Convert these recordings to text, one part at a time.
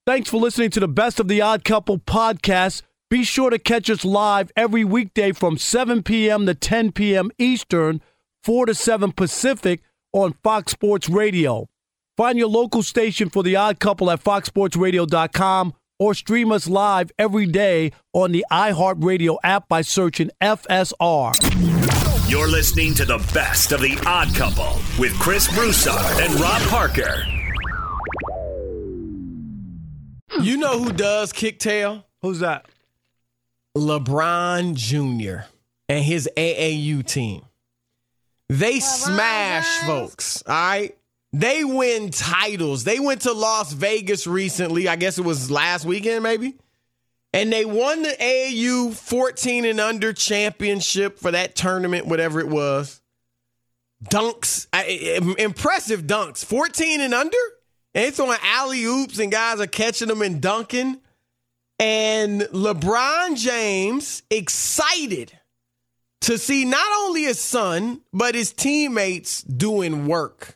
Thanks for listening to the Best of the Odd Couple podcast. Be sure to catch us live every weekday from 7 p.m. to 10 p.m. Eastern, 4 to 7 Pacific on Fox Sports Radio. Find your local station for The Odd Couple at foxsportsradio.com or stream us live every day on the iHeartRadio app by searching FSR. You're listening to the Best of the Odd Couple with Chris Broussard and Rob Parker. You know who does kick tail? Who's that? LeBron Jr. and his AAU team. They smash folks, all right? They win titles. They went to Las Vegas recently. I guess it was last weekend, maybe. And they won the AAU 14 and under championship for that tournament, whatever it was. Dunks, impressive dunks. 14 and under? And it's on alley-oops and guys are catching them and dunking. And LeBron James excited to see not only his son, but his teammates doing work.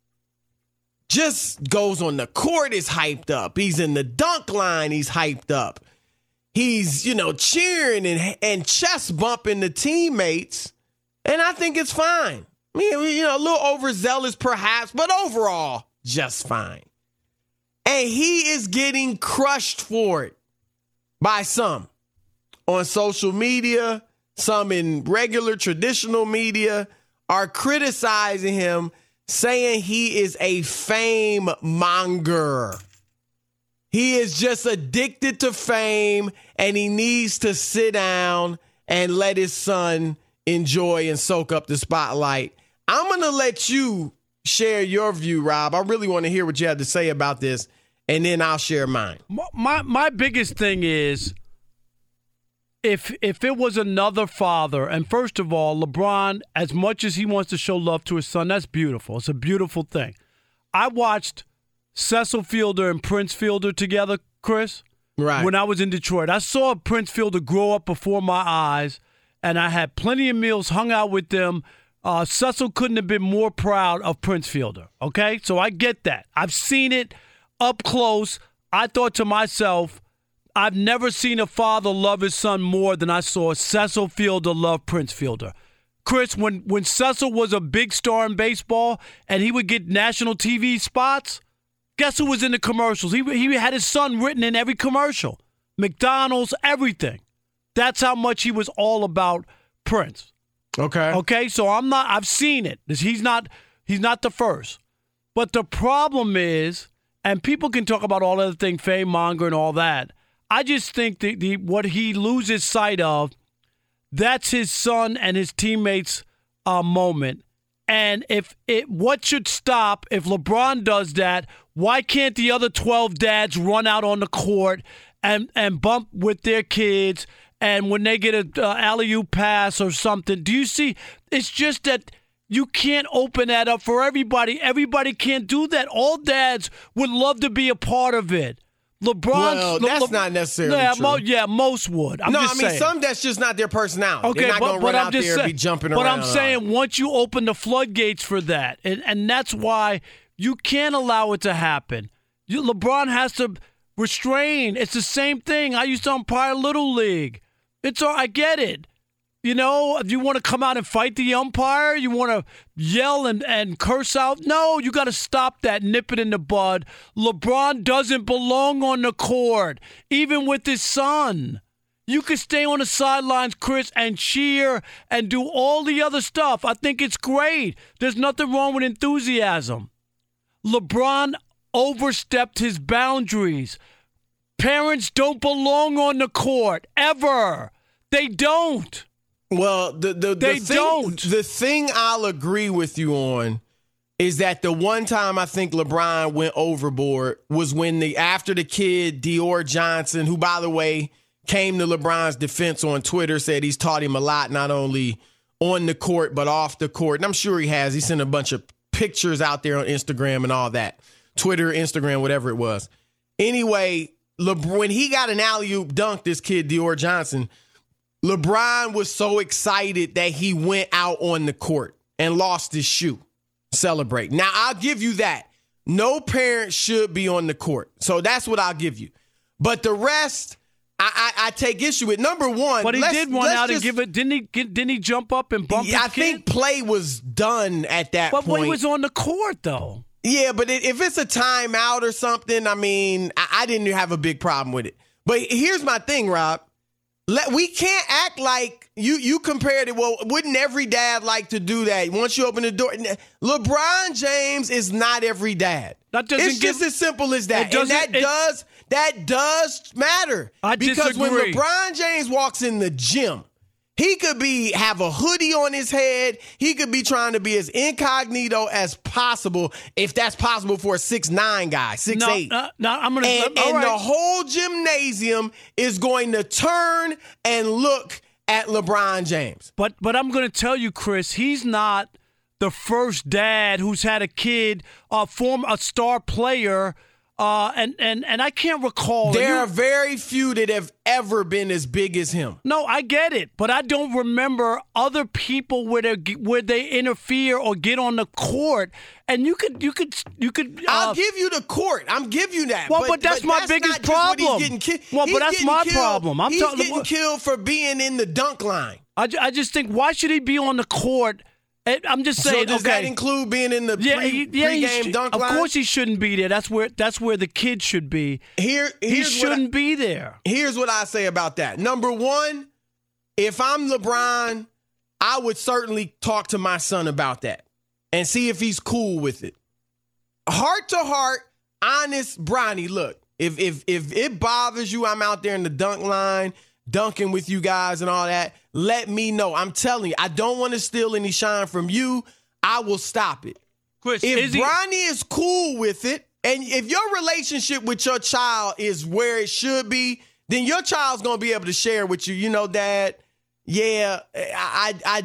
Just goes on the court, is hyped up. He's in the dunk line, he's hyped up. He's, cheering and chest bumping the teammates. And I think it's fine. I mean, a little overzealous perhaps, but overall, just fine. And he is getting crushed for it by some on social media, some in regular traditional media are criticizing him, saying he is a fame monger. He is just addicted to fame and he needs to sit down and let his son enjoy and soak up the spotlight. I'm going to let you share your view, Rob. I really want to hear what you have to say about this, and then I'll share mine. My biggest thing is if it was another father, and first of all, LeBron, as much as he wants to show love to his son, that's beautiful. It's a beautiful thing. I watched Cecil Fielder and Prince Fielder together, Chris, right, when I was in Detroit. I saw Prince Fielder grow up before my eyes, and I had plenty of meals, hung out with them. Cecil couldn't have been more proud of Prince Fielder, okay? So I get that. I've seen it up close. I thought to myself, I've never seen a father love his son more than I saw Cecil Fielder love Prince Fielder. Chris, when Cecil was a big star in baseball and he would get national TV spots, guess who was in the commercials? He had his son written in every commercial. McDonald's, everything. That's how much he was all about Prince. Okay, so I've seen it. He's not the first. But the problem is, and people can talk about all other things, fame monger and all that. I just think what he loses sight of, that's his son and his teammates' moment. And what should stop if LeBron does that? Why can't the other 12 dads run out on the court and bump with their kids? And when they get an alley-oop pass or something, do you see? It's just that you can't open that up for everybody. Everybody can't do that. All dads would love to be a part of it. That's not necessarily true. Most would. I'm just saying. Some that's just not their personality. Okay, they're not going to run out there and be jumping around. But I'm saying once you open the floodgates for that, and that's why you can't allow it to happen. LeBron has to restrain. It's the same thing. I used to umpire Little League. I get it. If you want to come out and fight the umpire, you want to yell and curse out. No, you got to stop that, nip it in the bud. LeBron doesn't belong on the court, even with his son. You can stay on the sidelines, Chris, and cheer and do all the other stuff. I think it's great. There's nothing wrong with enthusiasm. LeBron overstepped his boundaries. Parents don't belong on the court, ever. They don't. Well, the thing I'll agree with you on is that the one time I think LeBron went overboard was when after the kid, Dior Johnson, who, by the way, came to LeBron's defense on Twitter, said he's taught him a lot, not only on the court, but off the court. And I'm sure he has. He sent a bunch of pictures out there on Instagram and all that. Twitter, Instagram, whatever it was. Anyway, when he got an alley-oop dunk, this kid, Dior Johnson, LeBron was so excited that he went out on the court and lost his shoe. Celebrate. Now, I'll give you that. no parent should be on the court. So that's what I'll give you. But the rest, I take issue with. Number one, but he did run out and give it. Didn't he jump up and bump? I think play was done at that point. But when he was on the court, though. Yeah, but if it's a timeout or something, I mean, I didn't have a big problem with it. But here's my thing, Rob. We can't act like you compared it. Well, wouldn't every dad like to do that? Once you open the door, LeBron James is not every dad. It's just as simple as that. And that does matter. Because when LeBron James walks in the gym, he could have a hoodie on his head. He could be trying to be as incognito as possible, if that's possible for a 6'9" guy, 6'8". And the whole gymnasium is going to turn and look at LeBron James. But I'm going to tell you, Chris, he's not the first dad who's had a kid form a star player. And I can't recall. There are very few that have ever been as big as him. No, I get it, but I don't remember other people where they interfere or get on the court. And you could. I'll give you the court. I'm give you that. Well, but that's my biggest problem. But that's my problem. He's getting killed for being in the dunk line. I just think, why should he be on the court? I'm just saying. So does that include being in the pre-game dunk line? Of course, he shouldn't be there. That's where the kid should be. He shouldn't be there. Here's what I say about that. Number one, if I'm LeBron, I would certainly talk to my son about that and see if he's cool with it. Heart to heart, honest, Bronny. Look, if it bothers you, I'm out there in the dunk line, dunking with you guys and all that. Let me know. I'm telling you, I don't want to steal any shine from you. I will stop it. Chris, if Bronny is cool with it, and if your relationship with your child is where it should be, then your child's going to be able to share with you, Dad, yeah, it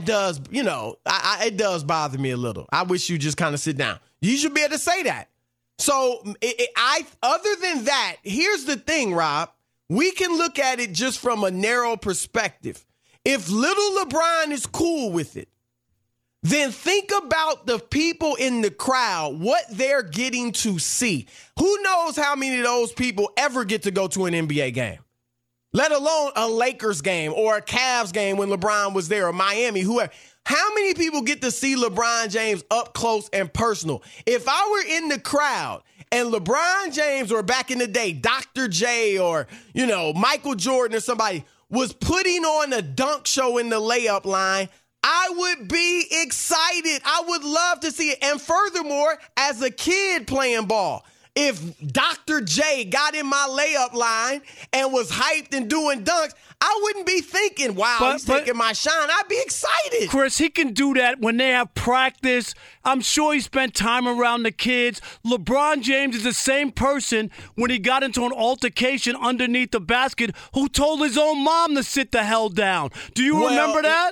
does bother me a little. I wish you just kind of sit down. You should be able to say that. So other than that, here's the thing, Rob. We can look at it just from a narrow perspective. If little LeBron is cool with it, then think about the people in the crowd, what they're getting to see. Who knows how many of those people ever get to go to an NBA game, let alone a Lakers game or a Cavs game when LeBron was there, or Miami, whoever. How many people get to see LeBron James up close and personal? If I were in the crowd and LeBron James, or back in the day, Dr. J, or, Michael Jordan or somebody was putting on a dunk show in the layup line, I would be excited. I would love to see it. And furthermore, as a kid playing ball, if Dr. J got in my layup line and was hyped and doing dunks, I wouldn't be thinking, wow, he's taking my shine. I'd be excited. Chris, he can do that when they have practice. I'm sure he spent time around the kids. LeBron James is the same person when he got into an altercation underneath the basket who told his own mom to sit the hell down. Do you remember that?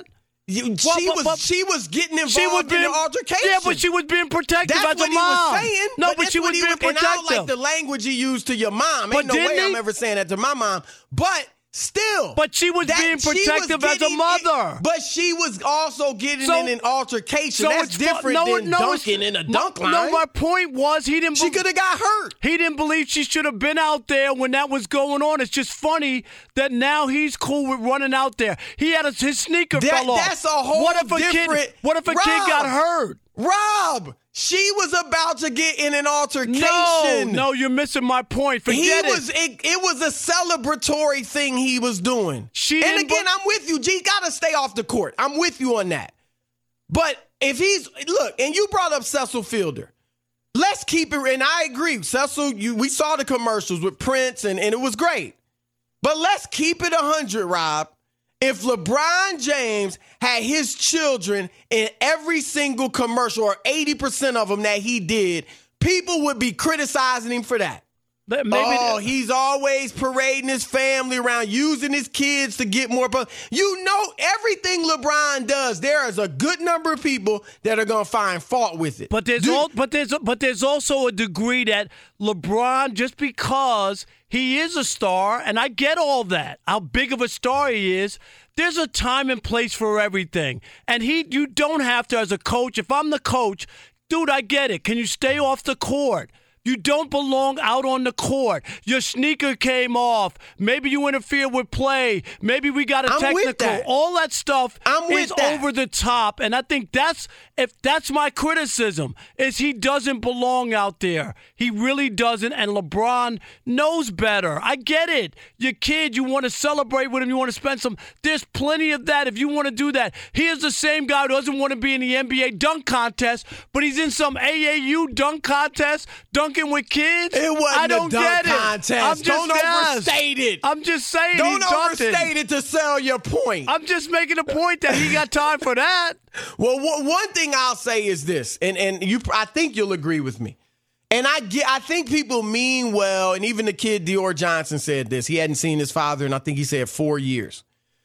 She was getting involved in the altercation. Yeah, but she was being protective as a mom. That's what he was saying. No, but she was being protective. And I don't like the language he used to your mom. Ain't no way I'm ever saying that to my mom. But still. But she was being protective as a mother. But she was also getting in an altercation. So that's different than dunking in a dunk line. No, my point was she could have got hurt. He didn't believe she should have been out there when that was going on. It's just funny that now he's cool with running out there. He had his sneaker fell off. That's a whole different. What if a kid got hurt? Rob, she was about to get in an altercation. No, you're missing my point. Forget it. It was a celebratory thing he was doing. I'm with you. G got to stay off the court. I'm with you on that. But if and you brought up Cecil Fielder. Let's keep it, and I agree. Cecil, we saw the commercials with Prince, and it was great. But let's keep it 100, Rob. If LeBron James had his children in every single commercial, or 80% of them that he did, people would be criticizing him for that. He's always parading his family around, using his kids to get more. Everything LeBron does, there is a good number of people that are going to find fault with it. But there's also a degree that LeBron, just because he is a star, and I get all that, how big of a star he is, there's a time and place for everything. And you don't have to, as a coach, if I'm the coach, Dude, I get it. Can you stay off the court? You don't belong out on the court. Your sneaker came off. Maybe you interfere with play. Maybe we got a technical. All that stuff is over the top. And I think that's my criticism, is he doesn't belong out there. He really doesn't. And LeBron knows better. I get it. Your kid, you want to celebrate with him. You want to spend some. There's plenty of that if you want to do that. He is the same guy who doesn't want to be in the NBA dunk contest, but he's in some AAU dunk contest, dunking with kids. It wasn't a dunk contest. Don't overstate it. I'm just saying. Don't overstate it to sell your point. I'm just making a point that he got time for that. Well, one thing I'll say is this, and I think you'll agree with me. And I think people mean well, and even the kid Dior Johnson said this. He hadn't seen his father, and I think he said 4 years.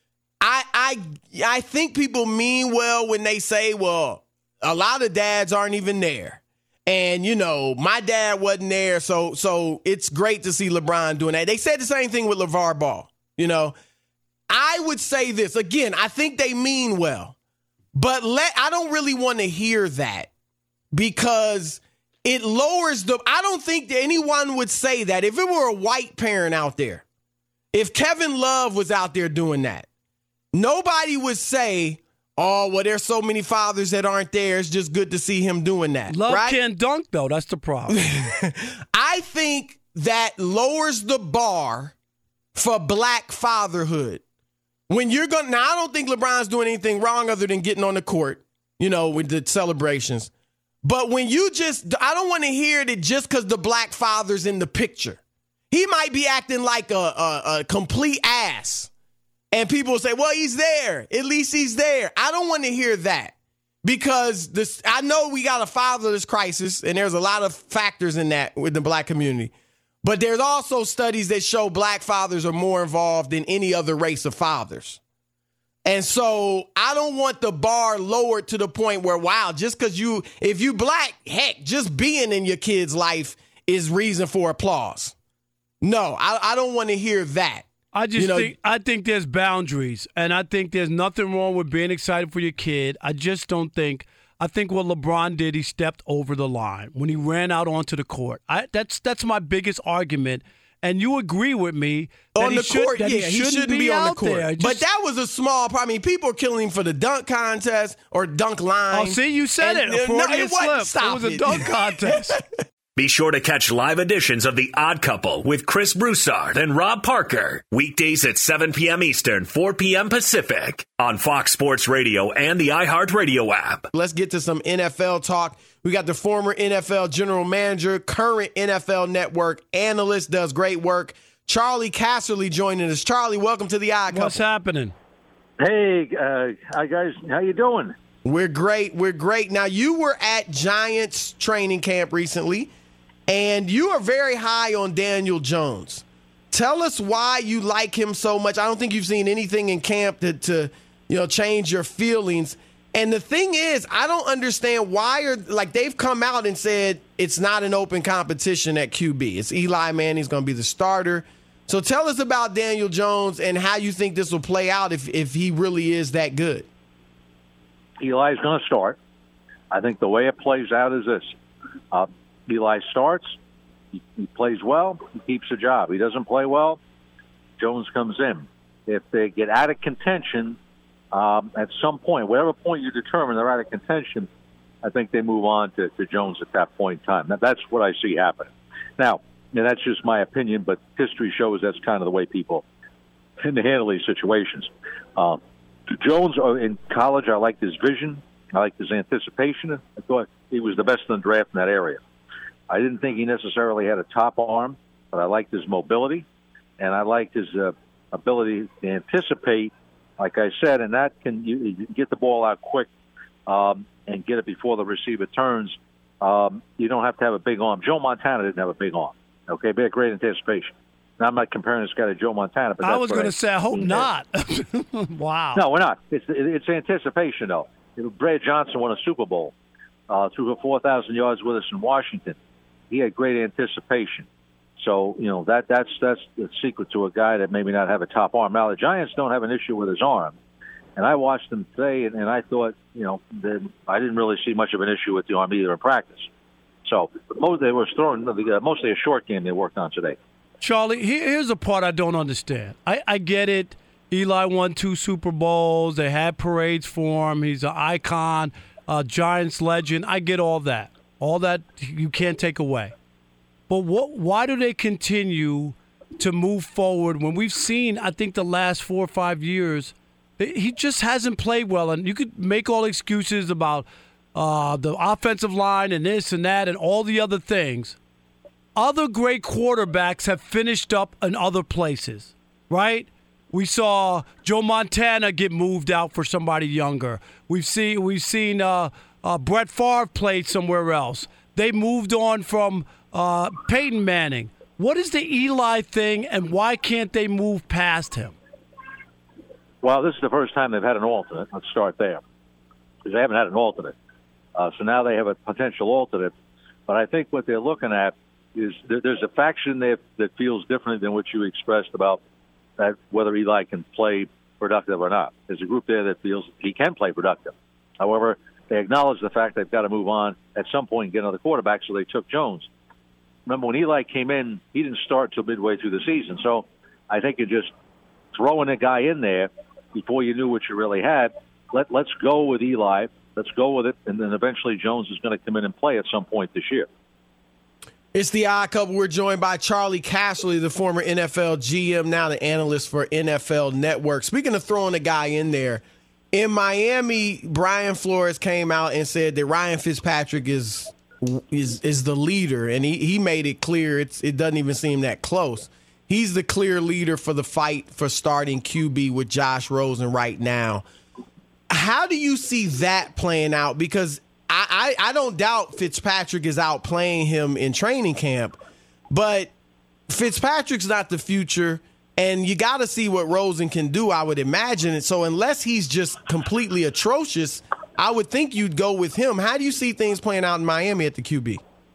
I think people mean well when they say, well, a lot of dads aren't even there. And, my dad wasn't there, so it's great to see LeBron doing that. They said the same thing with LeVar Ball. I would say this. Again, I think they mean well. But I don't really want to hear that because it lowers I don't think that anyone would say that. If it were a white parent out there, if Kevin Love was out there doing that, nobody would say, oh, well, there's so many fathers that aren't there. It's just good to see him doing that. Love right? can't dunk, though. That's the problem. I think that lowers the bar for black fatherhood. When you're going now, I don't think LeBron's doing anything wrong other than getting on the court, with the celebrations. But when I don't want to hear that just because the black father's in the picture. He might be acting like a complete ass. And people will say, well, he's there. At least he's there. I don't want to hear that because I know we got a fatherless crisis, and there's a lot of factors in that with the black community. But there's also studies that show black fathers are more involved than any other race of fathers. And so I don't want the bar lowered to the point where, wow, just because if you black, heck, just being in your kid's life is reason for applause. No, I don't want to hear that. I think there's boundaries, and I think there's nothing wrong with being excited for your kid. I just don't think. I think what LeBron did, he stepped over the line when he ran out onto the court. That's my biggest argument, and you agree with me that on the court. He shouldn't be on the court. There. But that was a small problem. I mean, people are killing him for the dunk contest or dunk line. Oh, see, you said it. It was a dunk contest. Be sure to catch live editions of The Odd Couple with Chris Broussard and Rob Parker. Weekdays at 7 p.m. Eastern, 4 p.m. Pacific on Fox Sports Radio and the iHeartRadio app. Let's get to some NFL talk. We got the former NFL general manager, current NFL Network analyst, does great work. Charlie Casserly joining us. Charlie, welcome to The Odd Couple. What's happening? Hey, hi guys. How you doing? We're great. Now, you were at Giants training camp recently. And you are very high on Daniel Jones. Tell us why you like him so much. I don't think you've seen anything in camp to change your feelings. And the thing is, I don't understand why they've come out and said it's not an open competition at QB. It's Eli Manning's going to be the starter. So tell us about Daniel Jones and how you think this will play out if he really is that good. Eli's going to start. I think the way it plays out is this. Eli starts, he plays well, he keeps the job. He doesn't play well, Jones comes in. If they get out of contention at some point, whatever point you determine they're out of contention, I think they move on to Jones at that point in time. That's what I see happening. Now, that's just my opinion, but history shows that's kind of the way people tend to handle these situations. Jones, in college, I liked his vision. I liked his anticipation. I thought he was the best in the draft in that area. I didn't think he necessarily had a top arm, but I liked his mobility, and I liked his ability to anticipate, like I said, and that you get the ball out quick and get it before the receiver turns. You don't have to have a big arm. Joe Montana didn't have a big arm, okay? But great anticipation. Now, I'm not comparing this guy to Joe Montana, but I was going to say, I hope not. Wow. No, we're not. It's anticipation, though. Brad Johnson won a Super Bowl, threw for 4,000 yards with us in Washington. He had great anticipation. So, that's the secret to a guy that maybe not have a top arm. Now, the Giants don't have an issue with his arm. And I watched them today, and I thought, that I didn't really see much of an issue with the arm either in practice. So they were throwing mostly a short game they worked on today. Charlie, here's the part I don't understand. I get it. Eli won 2 Super Bowls. They had parades for him. He's an icon, Giants legend. I get all that. All that you can't take away. But why do they continue to move forward when we've seen, I think, the last 4 or 5 years, he just hasn't played well? And you could make all excuses about the offensive line and this and that and all the other things. Other great quarterbacks have finished up in other places, right? We saw Joe Montana get moved out for somebody younger. We've seen Brett Favre played somewhere else. They moved on from Peyton Manning. What is the Eli thing, and why can't they move past him? Well, this is the first time they've had an alternate. Let's start there, because they haven't had an alternate. So now they have a potential alternate. But I think what they're looking at is there's a faction there that feels different than what you expressed about that whether Eli can play productive or not. There's a group there that feels he can play productive. However, they acknowledge the fact they've got to move on at some point and get another quarterback, so they took Jones. Remember, when Eli came in, he didn't start till midway through the season. So I think you're just throwing a guy in there before you knew what you really had. Let's go with Eli. Let's go with it, and then eventually Jones is going to come in and play at some point this year. It's the Odd Couple. We're joined by Charlie Casserly, the former NFL GM, now the analyst for NFL Network. Speaking of throwing a guy in there, in Miami, Brian Flores came out and said that Ryan Fitzpatrick is the leader, and he made it clear it doesn't even seem that close. He's the clear leader for the fight for starting QB with Josh Rosen right now. How do you see that playing out? Because I don't doubt Fitzpatrick is out playing him in training camp, but Fitzpatrick's not the future, and you got to see what Rosen can do, I would imagine. And so unless he's just completely atrocious, I would think you'd go with him. How do you see things playing out in Miami at the QB?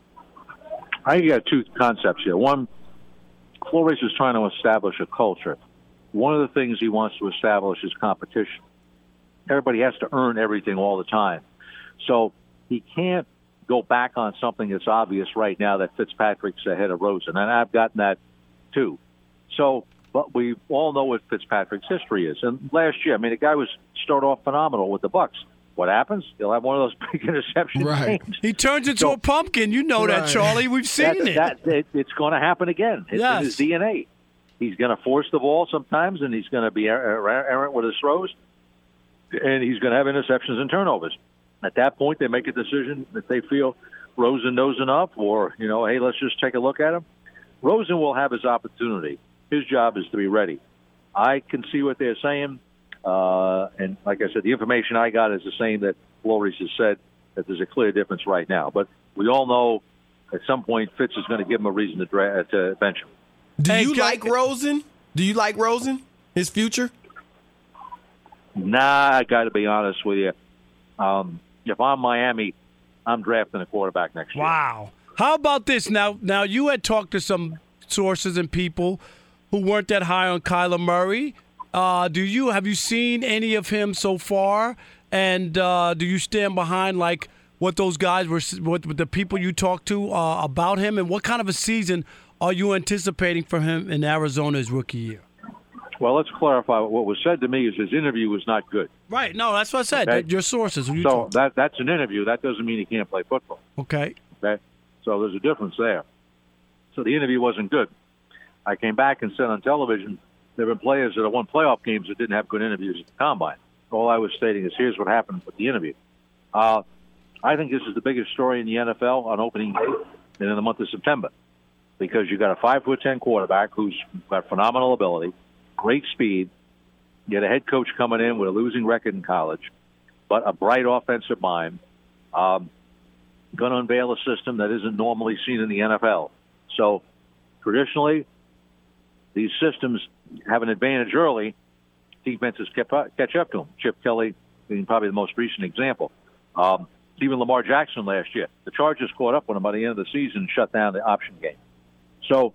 I think you got 2 concepts here. One, Flores is trying to establish a culture. One of the things he wants to establish is competition. Everybody has to earn everything all the time. So he can't go back on something that's obvious right now that Fitzpatrick's ahead of Rosen. And I've gotten that too. So, but we all know what Fitzpatrick's history is. And last year, the guy started off phenomenal with the Bucs. What happens? He'll have one of those big interception games. He turns into a pumpkin. You know that, Charlie. We've seen it. It's going to happen again. It's in his DNA. He's going to force the ball sometimes, and he's going to be errant with his throws, and he's going to have interceptions and turnovers. At that point, they make a decision that they feel Rosen knows enough, or, hey, let's just take a look at him. Rosen will have his opportunity. His job is to be ready. I can see what they're saying. And like I said, the information I got is the same that Flores has said, that there's a clear difference right now. But we all know at some point Fitz is going to give him a reason to bench him. Do you like Rosen? Do you like Rosen, his future? Nah, I got to be honest with you. If I'm Miami, I'm drafting a quarterback next year. Wow. How about this? Now you had talked to some sources and people who weren't that high on Kyler Murray. Have you seen any of him so far? And do you stand behind what those guys were, what the people you talked to about him, and what kind of a season are you anticipating for him in Arizona his rookie year? Well, let's clarify. What was said to me is his interview was not good. Right. No, that's what I said. Okay. Your sources. That's an interview. That doesn't mean he can't play football. Okay. So there's a difference there. So the interview wasn't good. I came back and said on television, there have been players that have won playoff games that didn't have good interviews at the Combine. All I was stating is here's what happened with the interview. I think this is the biggest story in the NFL on opening day and in the month of September, because you got a 5'10" quarterback who's got phenomenal ability, great speed. You had a head coach coming in with a losing record in college, but a bright offensive mind. Going to unveil a system that isn't normally seen in the NFL. So traditionally, these systems have an advantage early. Defenses catch up to them. Chip Kelly being probably the most recent example. Even Lamar Jackson last year. The Chargers caught up with him by the end of the season and shut down the option game. So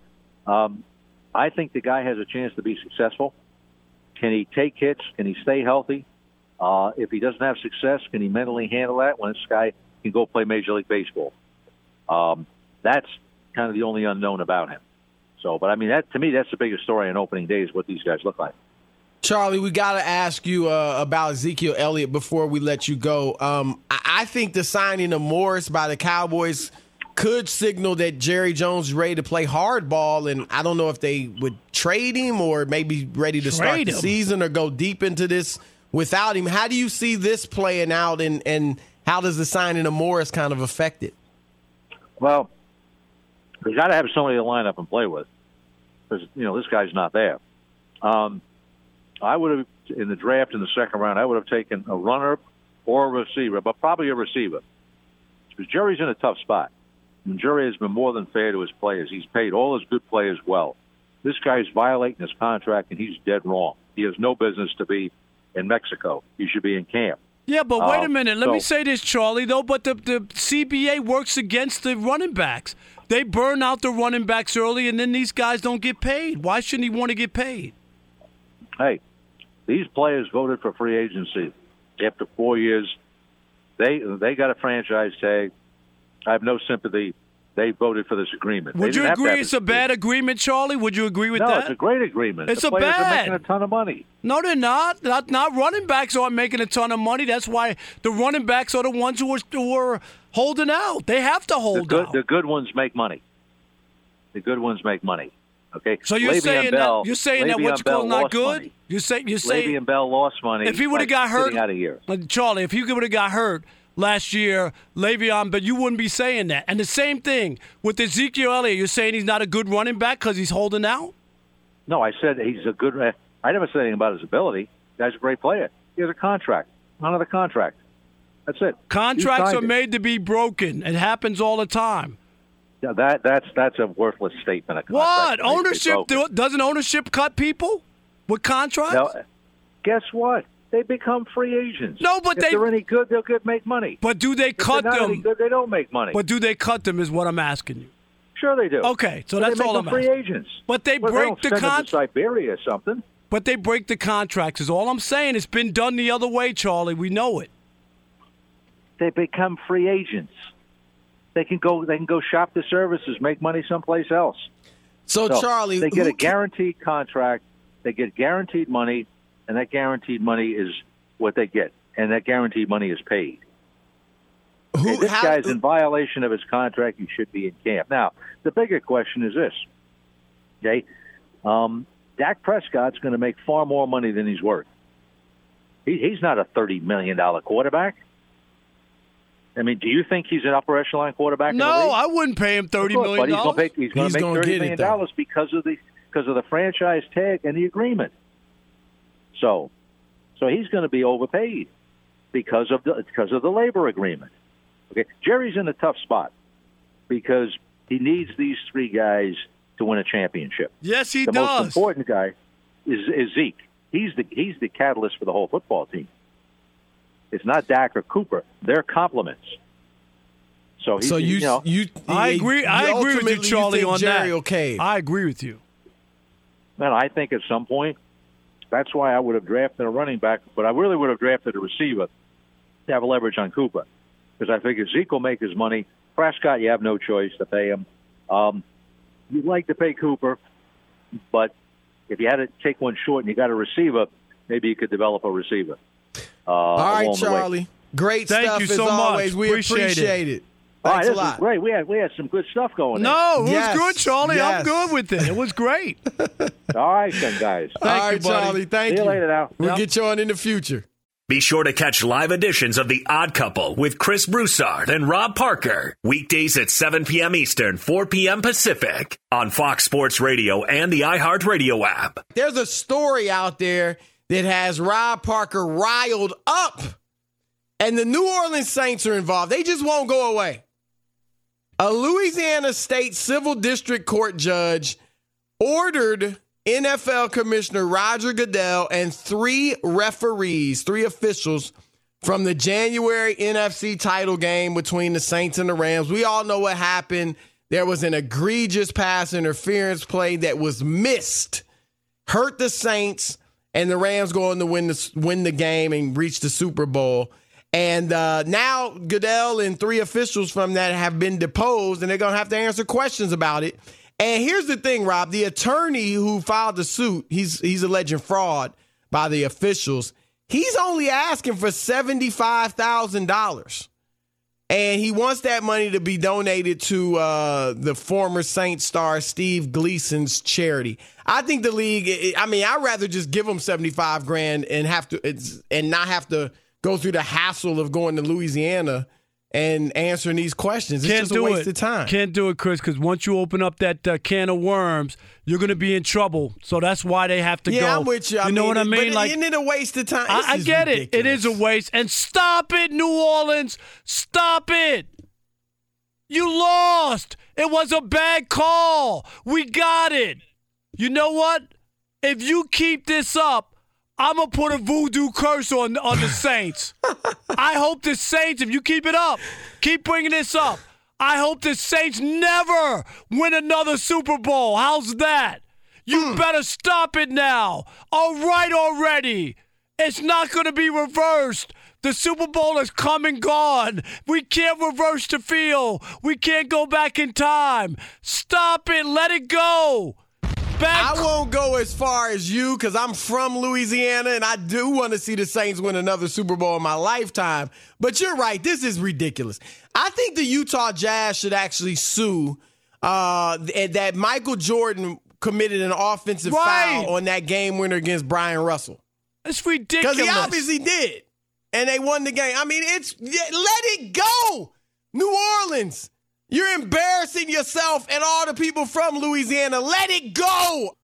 I think the guy has a chance to be successful. Can he take hits? Can he stay healthy? If he doesn't have success, can he mentally handle that when this guy can go play Major League Baseball? That's kind of the only unknown about him. So, but I mean, that to me, that's the biggest story on opening day is what these guys look like. Charlie, we got to ask you about Ezekiel Elliott before we let you go. I think the signing of Morris by the Cowboys could signal that Jerry Jones is ready to play hardball, and I don't know if they would trade him or maybe ready to start the season or go deep into this without him. How do you see this playing out, and how does the signing of Morris kind of affect it? Well, you got to have somebody to line up and play with because, this guy's not there. I would have, in the draft in the second round, I would have taken a runner or a receiver, but probably a receiver. Because Jerry's in a tough spot. And Jerry has been more than fair to his players. He's paid all his good players well. This guy's violating his contract, and he's dead wrong. He has no business to be in Mexico. He should be in camp. Yeah, but wait a minute. Let me say this, Charlie, though. But the CBA works against the running backs. They burn out the running backs early, and then these guys don't get paid. Why shouldn't he want to get paid? Hey, these players voted for free agency after 4 years. They got a franchise tag. I have no sympathy. They voted for this agreement. Would you agree it's a bad agreement, Charlie? Would you agree with that? No, it's a great agreement. It's the a players bad. are making a ton of money. No, they're not. Not running backs aren't making a ton of money. That's why the running backs are the ones who are holding out. They have to hold out. The good ones make money. The good ones make money. Okay. So you're saying that what's called not good? Money. You say Le'Veon Bell lost money. If he would have got hurt, out of here. Charlie, if he would have got hurt last year, Le'Veon, but you wouldn't be saying that. And the same thing with Ezekiel Elliott. You're saying he's not a good running back because he's holding out? No, I said he's a good. I never said anything about his ability. The guy's a great player. He has a contract. Another contract. That's it. Contracts are made to be broken. It happens all the time. Yeah, that's a worthless statement. What? Ownership? Doesn't ownership cut people with contracts? Now, guess what? They become free agents. No, but if they're any good, they'll make money. But do they cut them? If they're not any good, they don't make money. But do they cut them is what I'm asking you. Sure they do. Okay, so that's all I'm asking. Free agents. But they break the contract. Siberia or something. But they break the contracts is all I'm saying. It's been done the other way, Charlie. We know it. They become free agents. They can go shop the services, make money someplace else. So Charlie, they get a guaranteed contract, they get guaranteed money, and that guaranteed money is what they get, and that guaranteed money is paid. This guy's in violation of his contract. He should be in camp. Now, the bigger question is this, okay? Dak Prescott's going to make far more money than he's worth. He's not a $30 million quarterback. I mean, do you think he's an upper echelon quarterback? No, in the league? I wouldn't pay him $30 million. But he's going to make $30 million because of the franchise tag and the agreement. So he's going to be overpaid because of the labor agreement. Okay, Jerry's in a tough spot because he needs these three guys to win a championship. Yes, he does. The most important guy is Zeke. He's the catalyst for the whole football team. It's not Dak or Cooper. They're complements. I agree. I agree with you, Charlie, on Jerry that. Okay. I agree with you. Man, I think at some point, that's why I would have drafted a running back, but I really would have drafted a receiver to have a leverage on Cooper, because I figure Zeke will make his money. Prescott, you have no choice to pay him. You'd like to pay Cooper, but if you had to take one short and you got a receiver, maybe you could develop a receiver. All right, Charlie. Great stuff you as so always. Much. We appreciate it. Thanks a lot. Great. We had some good stuff going. No, it was good, Charlie. Yes. I'm good with it. It was great. All right, then, guys. All right, Charlie. Thank you. See you later now. We'll get you on in the future. Be sure to catch live editions of The Odd Couple with Chris Broussard and Rob Parker. Weekdays at 7 p.m. Eastern, 4 p.m. Pacific on Fox Sports Radio and the iHeartRadio app. There's a story out there that has Rob Parker riled up, and the New Orleans Saints are involved. They just won't go away. A Louisiana State Civil District Court judge ordered NFL Commissioner Roger Goodell and three officials from the January NFC title game between the Saints and the Rams. We all know what happened. There was an egregious pass interference play that was missed, hurt the Saints, and the Rams go on to win the game and reach the Super Bowl. And now Goodell and 3 officials from that have been deposed, and they're going to have to answer questions about it. And here's the thing, Rob. The attorney who filed the suit, he's alleging fraud by the officials. He's only asking for $75,000. And he wants that money to be donated to the former Saints star Steve Gleason's charity. I think the league, I'd rather just give him $75,000 and not have to go through the hassle of going to Louisiana and answering these questions. It's just a waste of time. Can't do it, Chris, because once you open up that can of worms, you're going to be in trouble. So that's why they have to go. Yeah, I'm with you. You know what I mean? But isn't it a waste of time? I get ridiculous. it. It is a waste. And stop it, New Orleans. Stop it. You lost. It was a bad call. We got it. You know what? If you keep this up, I'm going to put a voodoo curse on the Saints. I hope the Saints, if you keep it up, keep bringing this up, I hope the Saints never win another Super Bowl. How's that? You better stop it now. All right already. It's not going to be reversed. The Super Bowl is come and gone. We can't reverse the field. We can't go back in time. Stop it. Let it go. I won't go as far as you because I'm from Louisiana and I do want to see the Saints win another Super Bowl in my lifetime. But you're right. This is ridiculous. I think the Utah Jazz should actually sue that Michael Jordan committed an offensive foul on that game winner against Brian Russell. It's ridiculous. Because he obviously did. And they won the game. Let it go, New Orleans. You're embarrassing yourself and all the people from Louisiana. Let it go.